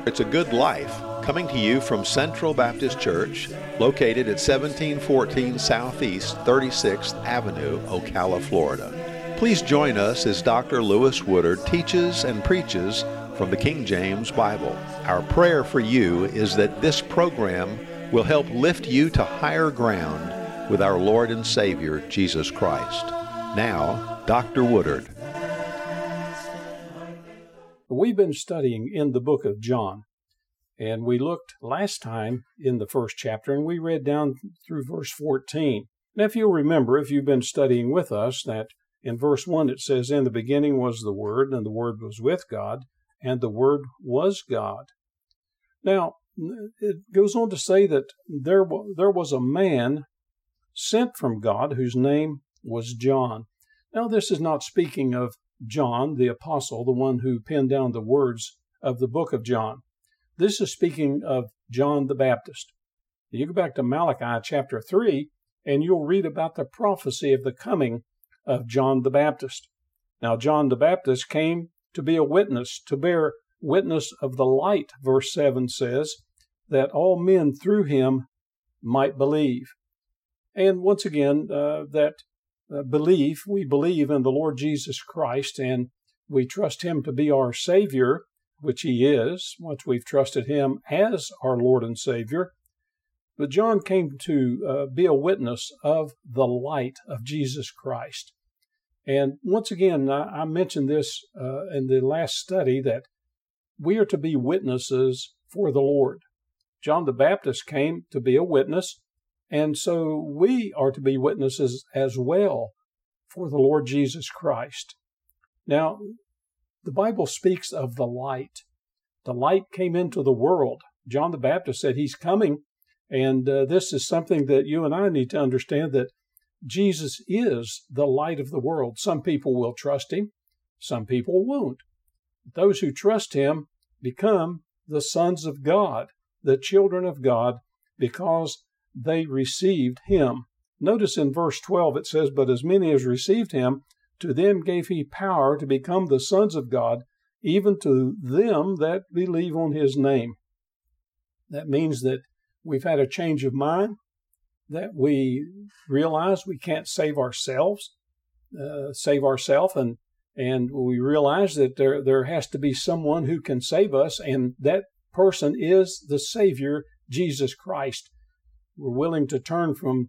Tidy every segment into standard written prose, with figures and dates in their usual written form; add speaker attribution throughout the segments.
Speaker 1: It's a Good Life, coming to you from Central Baptist Church, located at 1714 Southeast 36th Avenue, Ocala, Florida. Please join us as Dr. Lewis Woodard teaches and preaches from the King James Bible. Our prayer for you is that this program will help lift you to higher ground with our Lord and Savior, Jesus Christ. Now, Dr. Woodard.
Speaker 2: We've been studying in the book of John, and we looked last time in the first chapter, and we read down through verse 14. Now, if you'll remember, if you've been studying with us, that in verse 1 it says, "In the beginning was the Word, and the Word was with God, and the Word was God." Now, it goes on to say that there was a man sent from God whose name was John. Now, this is not speaking of John, the apostle, the one who penned down the words of the book of John. This is speaking of John the Baptist. You go back to Malachi chapter 3, and you'll read about the prophecy of the coming of John the Baptist. Now, John the Baptist came to be a witness, to bear witness of the light, verse 7 says, that all men through him might believe. And once again, we believe in the Lord Jesus Christ, and we trust him to be our Savior, which he is, once we've trusted him as our Lord and Savior. But John came to be a witness of the light of Jesus Christ. And once again, I mentioned this in the last study, that we are to be witnesses for the Lord. John the Baptist came to be a witness, and so we are to be witnesses as well for the Lord Jesus Christ. Now, the Bible speaks of the light. The light came into the world. John the Baptist said he's coming, and this is something that you and I need to understand, that Jesus is the light of the world. Some people will trust him, some people won't. Those who trust him become the sons of God, the children of God, because they received him. Notice in verse 12 it says, "But as many as received him, to them gave he power to become the sons of God, even to them that believe on his name." That means that we've had a change of mind, that we realize we can't save ourselves, and we realize that there has to be someone who can save us, and that person is the Savior, Jesus Christ. We're willing to turn from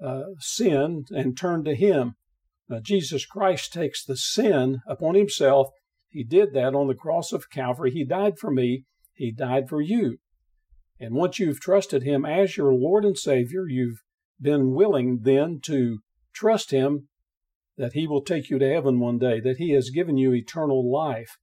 Speaker 2: sin and turn to him. Now, Jesus Christ takes the sin upon himself. He did that on the cross of Calvary. He died for me. He died for you. And once you've trusted him as your Lord and Savior, you've been willing then to trust him that he will take you to heaven one day, that he has given you eternal life.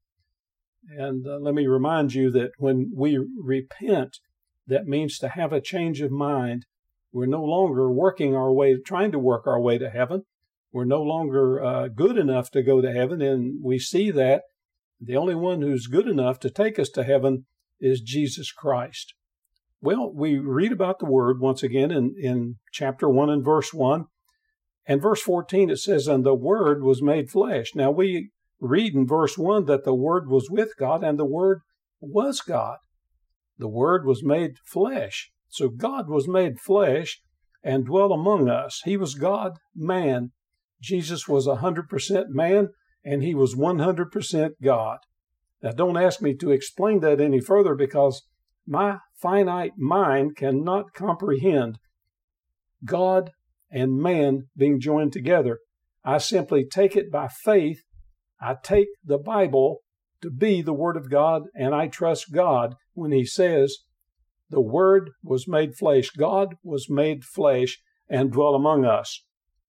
Speaker 2: And let me remind you that when we repent, that means to have a change of mind. We're no longer trying to work our way to heaven. We're no longer good enough to go to heaven, and we see that the only one who's good enough to take us to heaven is Jesus Christ. Well, we read about the Word once again in chapter 1 and verse 1. And verse 14, it says, "And the Word was made flesh." Now, we read in verse 1 that the Word was with God, and the Word was God. The Word was made flesh. So God was made flesh and dwelt among us. He was God, man. Jesus was 100% man, and he was 100% God. Now, don't ask me to explain that any further, because my finite mind cannot comprehend God and man being joined together. I simply take it by faith. I take the Bible to be the Word of God, and I trust God when he says, "The Word was made flesh." God was made flesh and dwelt among us.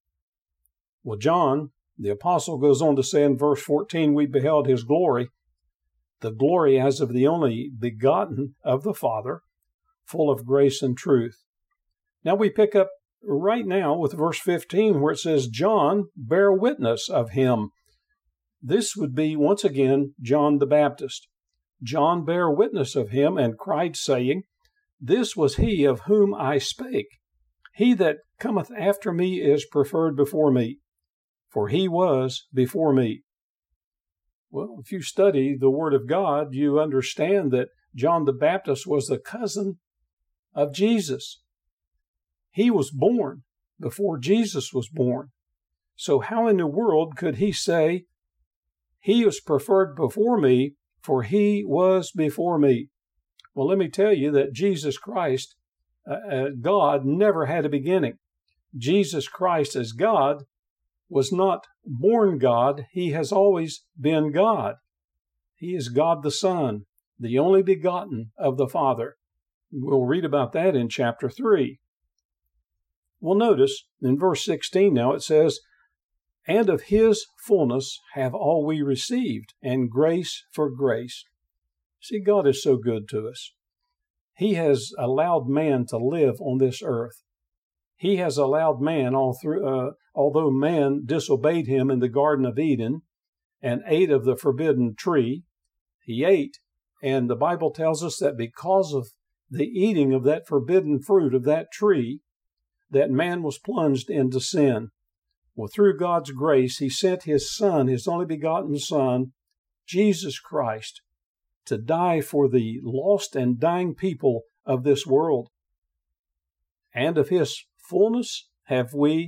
Speaker 2: Well, John, the apostle, goes on to say in verse 14, "We beheld his glory, the glory as of the only begotten of the Father, full of grace and truth." Now we pick up right now with verse 15, where it says, "John bare witness of him." This would be, once again, John the Baptist. John bare witness of him and cried, saying, "This was he of whom I spake. He that cometh after me is preferred before me, for he was before me." Well, if you study the Word of God, you understand that John the Baptist was the cousin of Jesus. He was born before Jesus was born. So how in the world could he say, he was preferred before me, for he was before me? Well, let me tell you that Jesus Christ, God, never had a beginning. Jesus Christ as God was not born God. He has always been God. He is God the Son, the only begotten of the Father. We'll read about that in chapter 3. Well, notice in verse 16 now it says, and of his fullness have all we received, and grace for grace. See, God is so good to us. He has allowed man to live on this earth. He has allowed man although man disobeyed him in the Garden of Eden and ate of the forbidden tree, he ate, and the Bible tells us that because of the eating of that forbidden fruit of that tree, that man was plunged into sin. Well, through God's grace, he sent his Son, his only begotten Son, Jesus Christ, to die for the lost and dying people of this world. And of his fullness have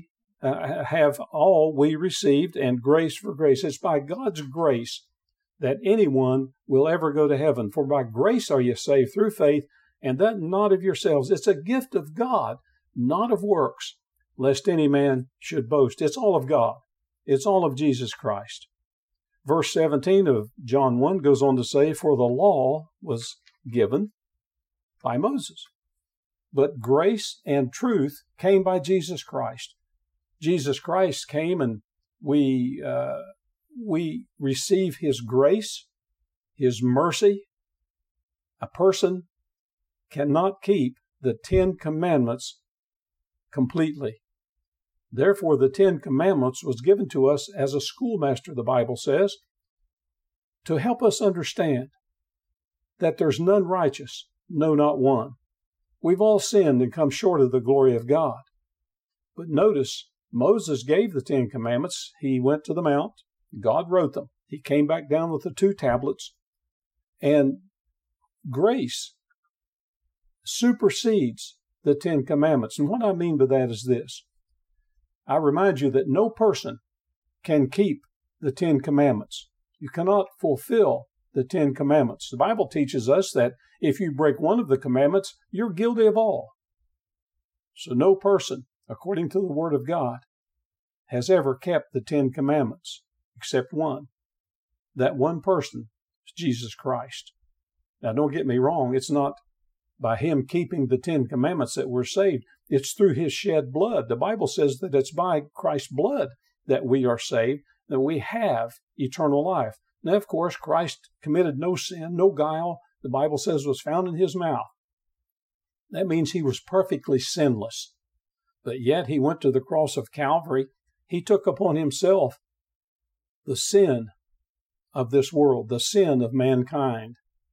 Speaker 2: all we received, and grace for grace. It's by God's grace that anyone will ever go to heaven. For by grace are you saved through faith, and that not of yourselves. It's a gift of God, not of works, lest any man should boast. It's all of God. It's all of Jesus Christ. Verse 17 of John 1 goes on to say, for the law was given by Moses, but grace and truth came by Jesus Christ. Jesus Christ came, and we receive his grace, his mercy. A person cannot keep the 10 Commandments completely. Therefore, the 10 Commandments was given to us as a schoolmaster, the Bible says, to help us understand that there's none righteous, no, not one. We've all sinned and come short of the glory of God. But notice, Moses gave the 10 Commandments. He went to the mount. God wrote them. He came back down with the 2 tablets. And grace supersedes the 10 Commandments. And what I mean by that is this. I remind you that no person can keep the 10 Commandments. You cannot fulfill the 10 Commandments. The Bible teaches us that if you break one of the commandments, you're guilty of all. So no person, according to the Word of God, has ever kept the 10 Commandments, except one. That one person is Jesus Christ. Now, don't get me wrong. It's not by him keeping the 10 Commandments that we're saved. It's through his shed blood. The Bible says that it's by Christ's blood that we are saved, that we have eternal life. Now, of course, Christ committed no sin, no guile, the Bible says was found in his mouth. That means he was perfectly sinless. But yet he went to the cross of Calvary. He took upon himself the sin of this world, the sin of mankind.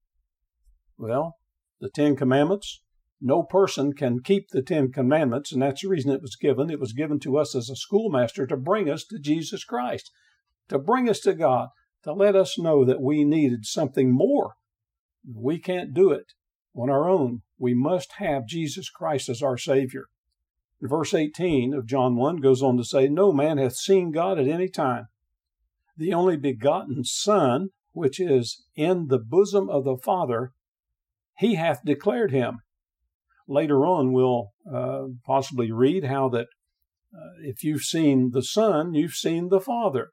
Speaker 2: Well, the 10 Commandments, no person can keep the 10 Commandments, and that's the reason it was given. It was given to us as a schoolmaster to bring us to Jesus Christ, to bring us to God, to let us know that we needed something more. We can't do it on our own. We must have Jesus Christ as our Savior. Verse 18 of John 1 goes on to say, no man hath seen God at any time. The only begotten Son, which is in the bosom of the Father, he hath declared him. Later on, we'll possibly read how that if you've seen the Son, you've seen the Father.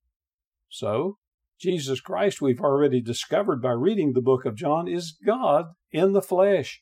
Speaker 2: So, Jesus Christ, we've already discovered by reading the book of John, is God in the flesh.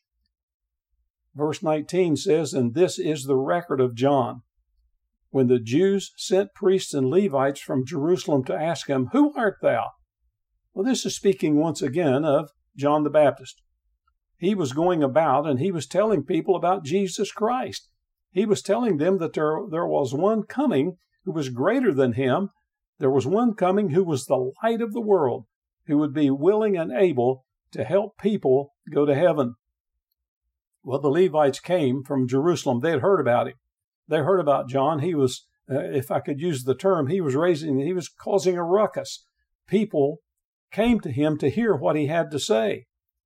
Speaker 2: Verse 19 says, and this is the record of John. When the Jews sent priests and Levites from Jerusalem to ask him, who art thou? Well, this is speaking once again of John the Baptist. He was going about and he was telling people about Jesus Christ. He was telling them that there was one coming who was greater than him. There was one coming who was the light of the world, who would be willing and able to help people go to heaven. Well, the Levites came from Jerusalem. They had heard about him. They heard about John. He was, if I could use the term, he was causing a ruckus. People came to him to hear what he had to say.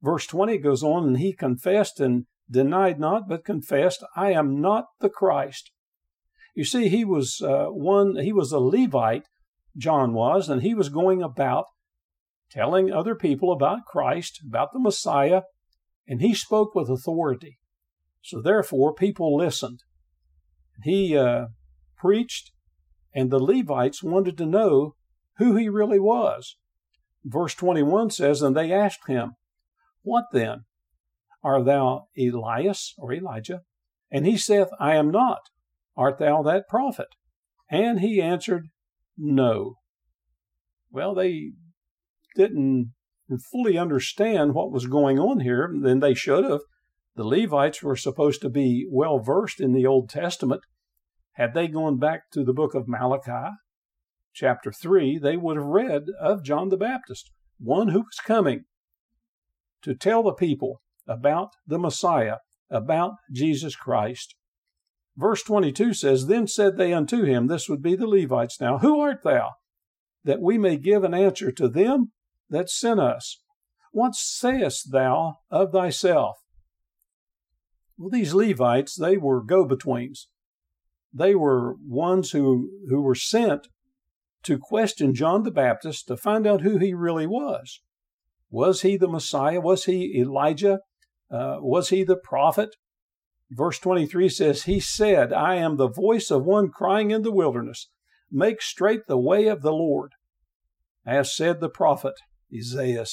Speaker 2: Verse 20 goes on, and he confessed and denied not, but confessed, I am not the Christ. You see, he was a Levite, John was, and he was going about telling other people about Christ, about the Messiah, and he spoke with authority. So therefore, people listened. He preached, and the Levites wanted to know who he really was. Verse 21 says, and they asked him, what then? Art thou Elias, or Elijah? And he saith, I am not. Art thou that prophet? And he answered, no. Well, they didn't fully understand what was going on here, then they should have. The Levites were supposed to be well versed in the Old Testament. Had they gone back to the book of Malachi, chapter 3, they would have read of John the Baptist, one who was coming to tell the people about the Messiah, about Jesus Christ. Verse 22 says, then said they unto him, this would be the Levites now, who art thou, that we may give an answer to them that sent us? What sayest thou of thyself? Well, these Levites, they were go-betweens. They were ones who were sent to question John the Baptist to find out who he really was. Was he the Messiah? Was he Elijah? Was he the prophet? Verse 23 says, he said, I am the voice of one crying in the wilderness, make straight the way of the Lord, as said the prophet Isaiah.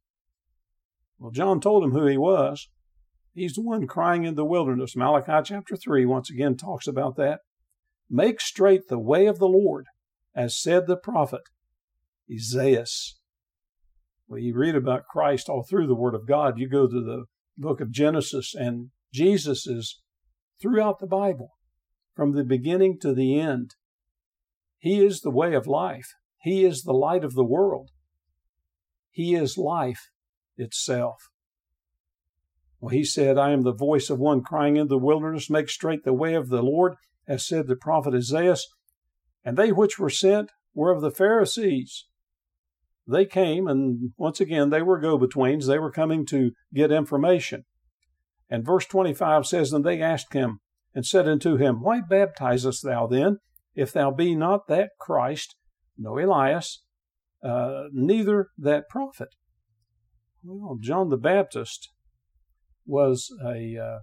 Speaker 2: Well, John told him who he was. He's the one crying in the wilderness. Malachi chapter 3 once again talks about that. Make straight the way of the Lord, as said the prophet Isaiah. Well, you read about Christ all through the Word of God. You go to the book of Genesis, and Jesus is throughout the Bible, from the beginning to the end. He is the way of life. He is the light of the world. He is life itself. Well, he said, I am the voice of one crying in the wilderness, make straight the way of the Lord, as said the prophet Isaiah. And they which were sent were of the Pharisees. They came, and once again, they were go-betweens. They were coming to get information. And verse 25 says, and they asked him, and said unto him, why baptizest thou then, if thou be not that Christ, no Elias, neither that prophet? Well, John the Baptist was a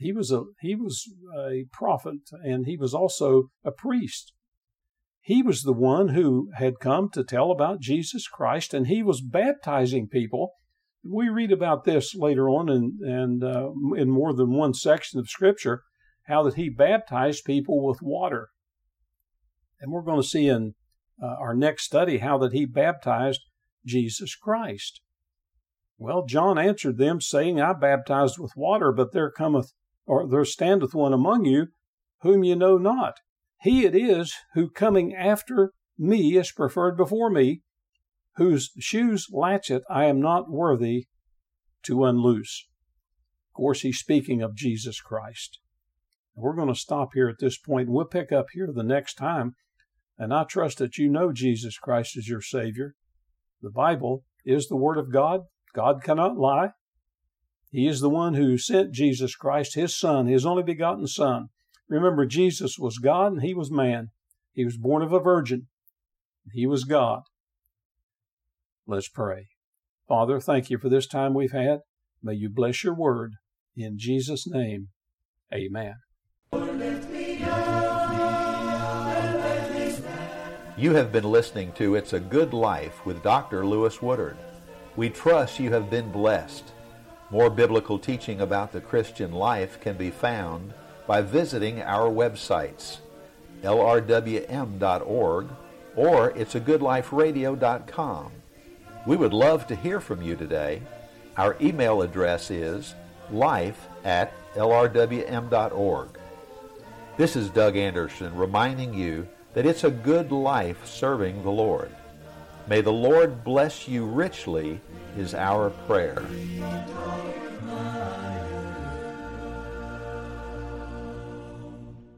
Speaker 2: prophet, and he was also a priest. He was the one who had come to tell about Jesus Christ, and he was baptizing people. We read about this later on in more than one section of Scripture, how that he baptized people with water. And we're going to see in our next study how that he baptized Jesus Christ. Well, John answered them, saying, I baptized with water, but there standeth one among you, whom ye know not. He it is who coming after me is preferred before me, whose shoes latchet I am not worthy to unloose. Of course, he's speaking of Jesus Christ. We're going to stop here at this point, and we'll pick up here the next time. And I trust that you know Jesus Christ as your Savior. The Bible is the Word of God. God cannot lie. He is the one who sent Jesus Christ, his Son, his only begotten Son. Remember, Jesus was God and he was man. He was born of a virgin. He was God. Let's pray. Father, thank you for this time we've had. May you bless your word. In Jesus' name, amen.
Speaker 1: You have been listening to It's a Good Life with Dr. Lewis Woodard. We trust you have been blessed. More biblical teaching about the Christian life can be found by visiting our websites, lrwm.org or it'sagoodliferadio.com. We would love to hear from you today. Our email address is life@lrwm.org. This is Doug Anderson reminding you that it's a good life serving the Lord. May the Lord bless you richly is our prayer.